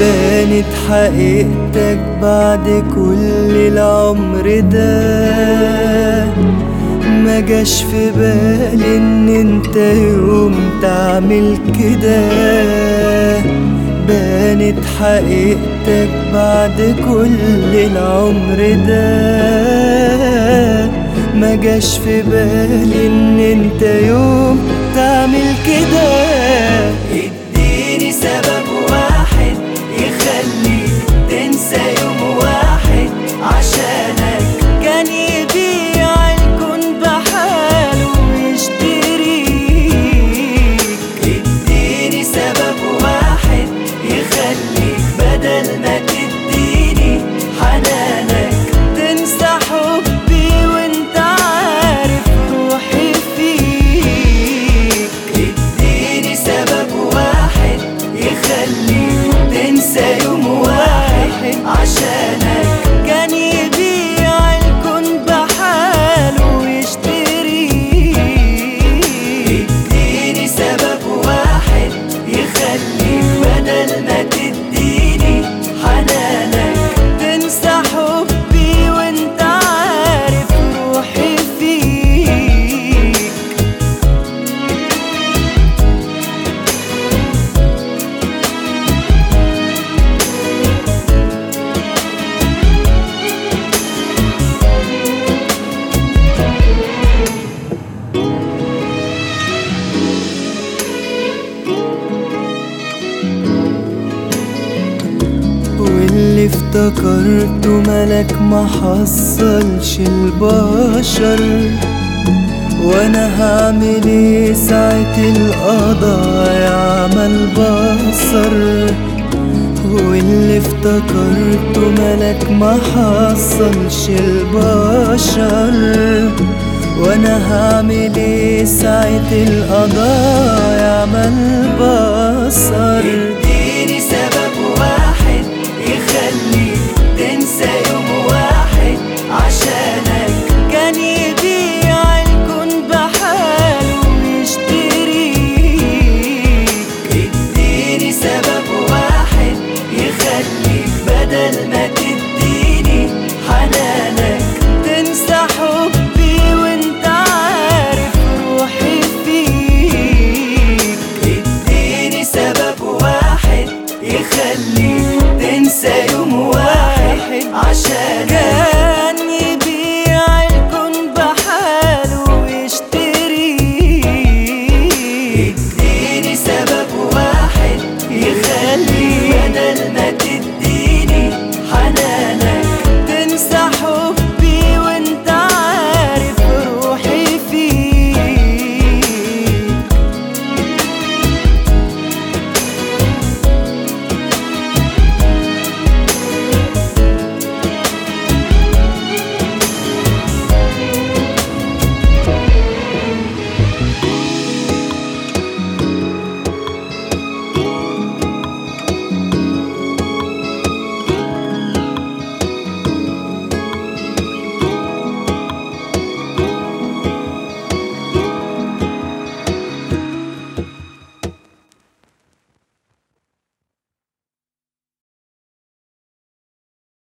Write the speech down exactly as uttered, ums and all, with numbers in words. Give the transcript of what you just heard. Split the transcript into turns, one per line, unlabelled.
بانت حقيقتك بعد كل العمر ده، ما جاش في بالي ان انت يوم تعمل كده. بانت حقيقتك بعد كل العمر ده، ما جاش في بالي ان انت يوم تعمل كده. اديني سبب واحد يخليك تنسى يوم واحد عشانك كان يبيع الكون بحاله ويشتريك. اديني سبب واحد يخليك بدل ما تديني حنانك تنسى حبي وانت عارف روحي فيك. اديني سبب واحد يخليك تنسى يوم واحد عشانك كان يبيع الكون بحاله ويشتريك. اديني سبب واحد يخليك بدل ما تديني حنانك تنسى حبي وانت عارف روحي فيك. واللي افتكرته ملك ما حصلش البشر، وانا هعمل ايه ساعة القضاء يعمل بصر. واللي افتكرته ملك ما حصلش البشر، وانا هعمل ايه ساعة القضاء يعمل